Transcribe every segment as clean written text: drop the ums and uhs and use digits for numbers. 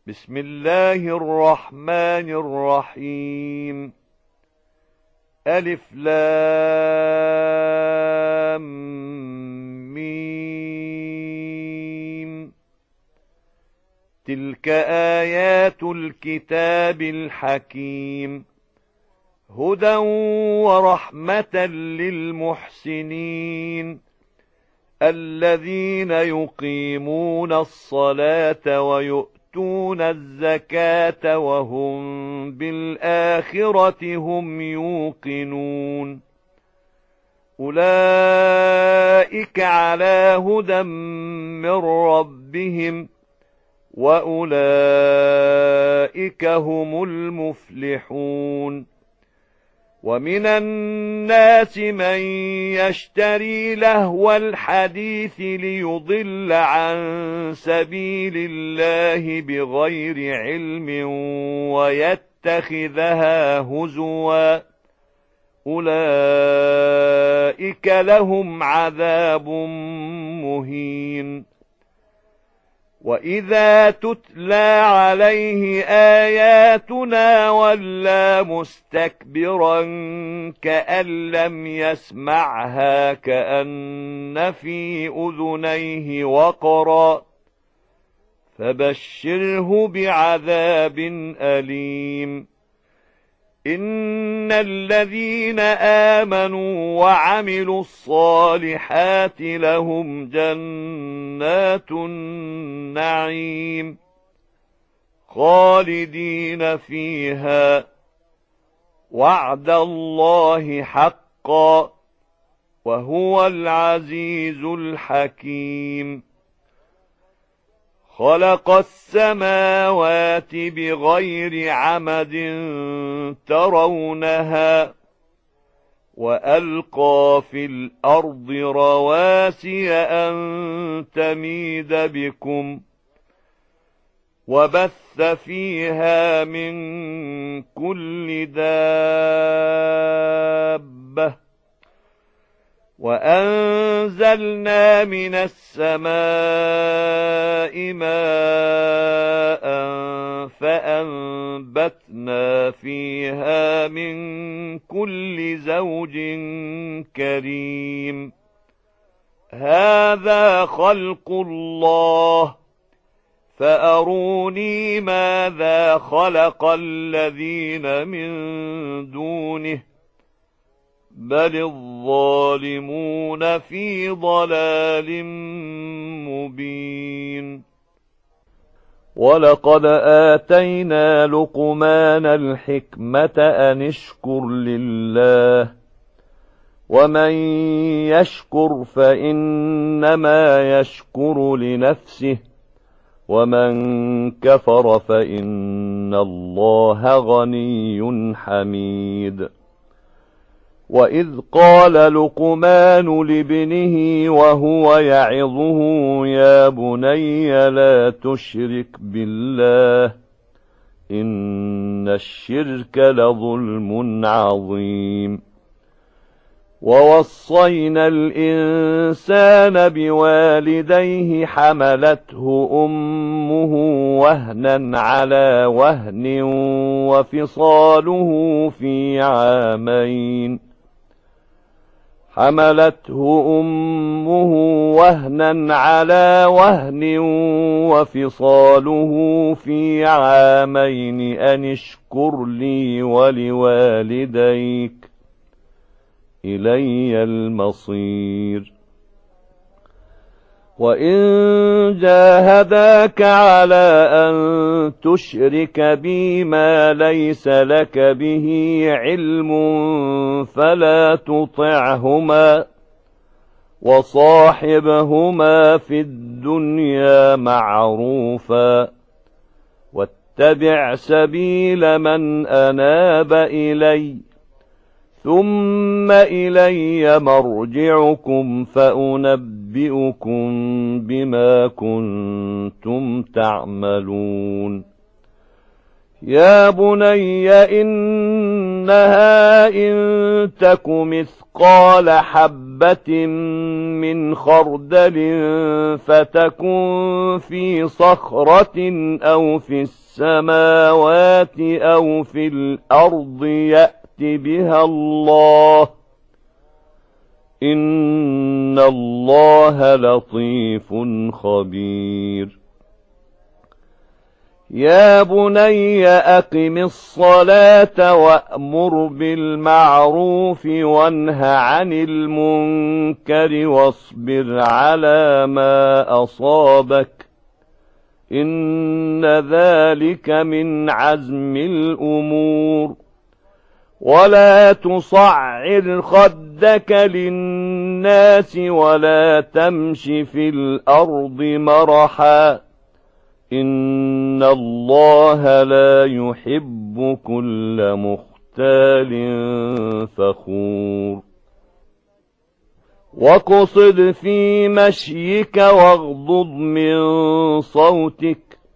بسم الله الرحمن الرحيم. ألف لام ميم. تلك آيات الكتاب الحكيم، هدى ورحمة للمحسنين الذين يقيمون الصلاة ويؤتون الزكاة وهم بالآخرة هم يوقنون. أولئك على هدى من ربهم وأولئك هم المفلحون. ومن الناس من يشتري لهو الحديث ليضل عن سبيل الله بغير علم ويتخذها هزوا، أولئك لهم عذاب مهين. وإذا تتلى عليه آياتنا ولى مستكبرا كأن لم يسمعها كأن في أذنيه وقرا، فبشره بعذاب أليم. إن الذين آمنوا وعملوا الصالحات لهم جنات النعيم خالدين فيها، وعد الله حقا، وهو العزيز الحكيم. خلق السماوات بغير عمد ترونها، وألقى في الأرض رواسي أن تميد بكم، وبث فيها من كل دابة، وأنزلنا من السماء ماء فأنبتنا فيها من كل زوج كريم. هذا خلق الله، فأروني ماذا خلق الذين من دونه، بل الظالمون في ضلال مبين. ولقد آتينا لقمان الحكمة أن اشكر لله، ومن يشكر فإنما يشكر لنفسه، ومن كفر فإن الله غني حميد. وإذ قال لقمان لابنه وهو يعظه يا بني لا تشرك بالله إن الشرك لظلم عظيم. ووصينا الإنسان بوالديه حملته أمه وهنا على وهن وفصاله في عامين، حملته أمه وهنا على وهن وفصاله في عامين أن اشكر لي ولوالديك إلي المصير. وإن جاهداك على أن تشرك بي ما ليس لك به علم فلا تطعهما، وصاحبهما في الدنيا معروفا، واتبع سبيل من أناب إلي، ثم إلي مرجعكم فأنبئكم بما كنتم تعملون. يا بني إن ترونها إن تك مثقال حبة من خردل فتكن في صخرة أو في السماوات أو في الأرض يأت بها الله إن الله لطيف خبير يا بني أقم الصلاة وأمر بالمعروف وانه عن المنكر واصبر على ما أصابك إن ذلك من عزم الأمور ولا تصعر خدك للناس ولا تمش في الأرض مرحا إن الله لا يحب كل مختال فخور واقصد في مشيك واغضض من صوتك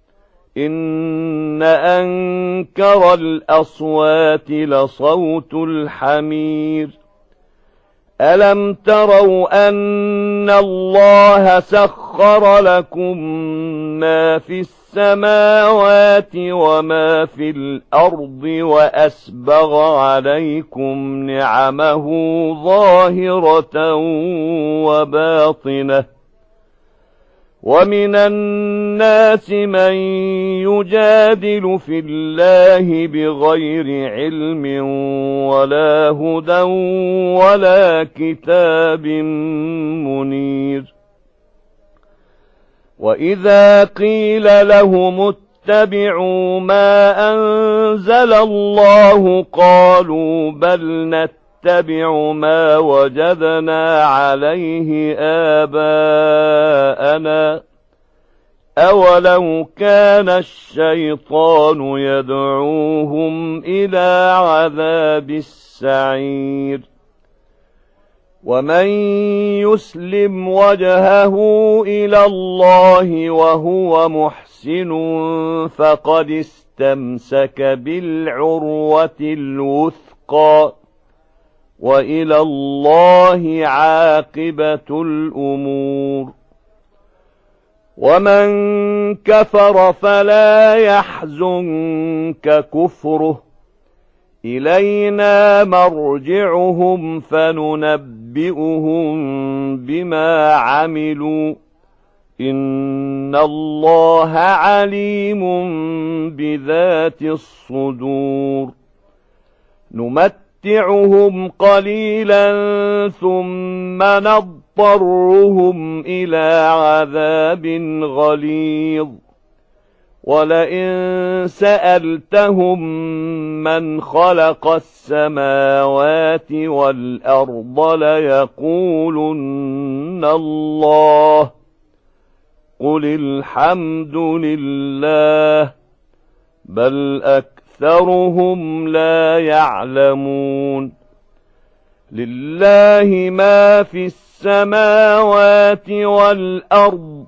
إن أنكر الأصوات لصوت الحمير ألم تروا أن الله سخر لكم ما في السماوات وما في الأرض وأسبغ عليكم نعمه ظاهرة وباطنة ومن الناس من يجادل في الله بغير علم ولا هدى ولا كتاب منير وإذا قيل لهم اتبعوا ما أنزل الله قالوا بل نتبع ما وجدنا عليه آباءنا أولو كان الشيطان يدعوهم إلى عذاب السعير ومن يسلم وجهه إلى الله وهو محسن فقد استمسك بالعروة الوثقى وإلى الله عاقبة الأمور ومن كفر فلا يحزنك كفره إلينا مرجعهم فننبئهم بما عملوا إن الله عليم بذات الصدور نمتعهم قليلا ثم نضطرهم إلى عذاب غليظ ولئن سألتهم من خلق السماوات والأرض ليقولن الله قل الحمد لله بل أكثرهم لا يعلمون لله ما في السماوات والأرض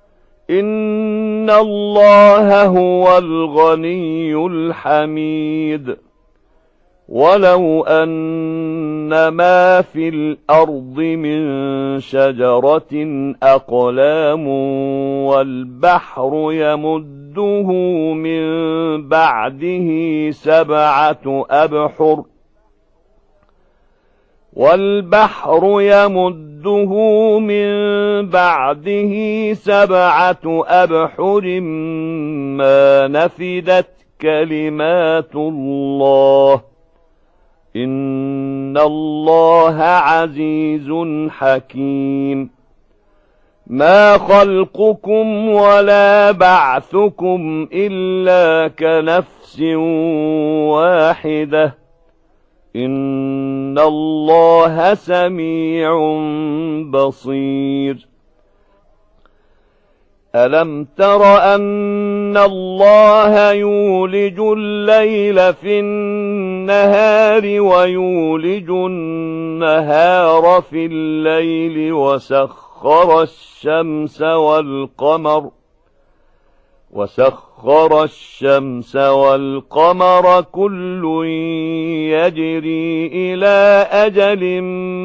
إن الله هو الغني الحميد ولو أن ما في الأرض من شجرة أقلام والبحر يمده من بعده سبعة أبحر ما نفدت كلمات الله إن الله عزيز حكيم ما خلقكم ولا بعثكم إلا كنفس واحدة إن الله سميع بصير ألم تر أن الله يولج الليل في النهار ويولج النهار في الليل وسخر الشمس والقمر وسخر الشمس والقمر كل يجري إلى أجل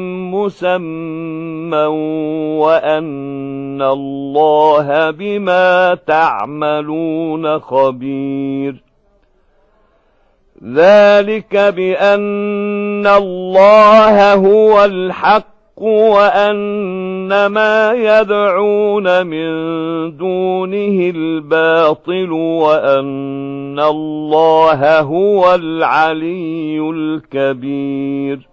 مسمى وأن الله بما تعملون خبير. ذلك بأن الله هو الحق وأن ما يدعون من دونه الباطل وأن الله هو العلي الكبير.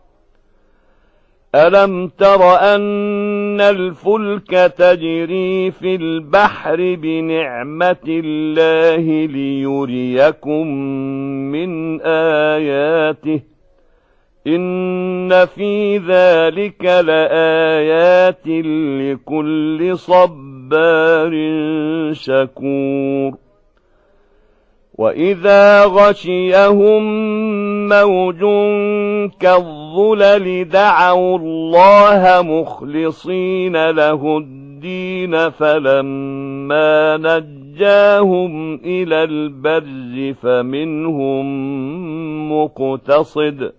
ألم تر أن الفلك تجري في البحر بنعمة الله ليريكم من آياته إن في ذلك لآيات لكل صبار شكور. وإذا غشيهم موج كالظلل دعوا الله مخلصين له الدين فلما نجاهم إلى البر فمنهم مقتصد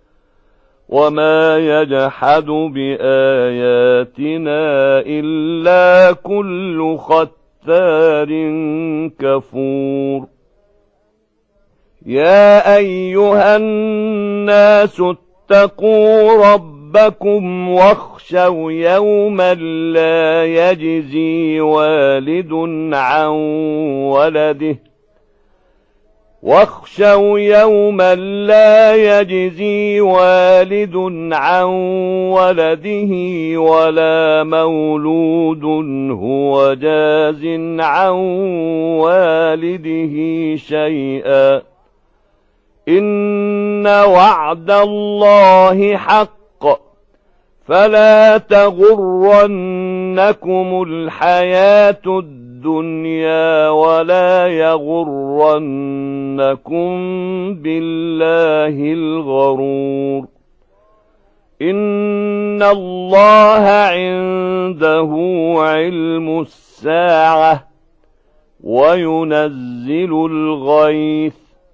وما يجحد بآياتنا إلا كل ختار كفور. يا أيها الناس اتقوا ربكم واخشوا يوما لا يجزي والد عن ولده ولا مولود هو جاز عن والده شيئا إن وعد الله حق فلا تغرنكم الحياة الدنيا ولا يغرنكم بالله الغرور. إن الله عنده علم الساعة وينزل الغيث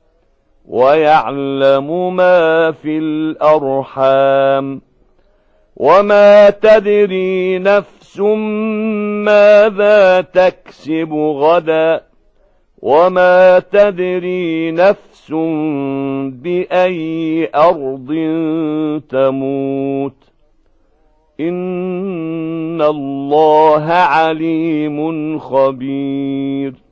ويعلم ما في الأرحام وما تدري نفس ماذا تكسب غدا وما تدري نفس بأي أرض تموت إن الله عليم خبير.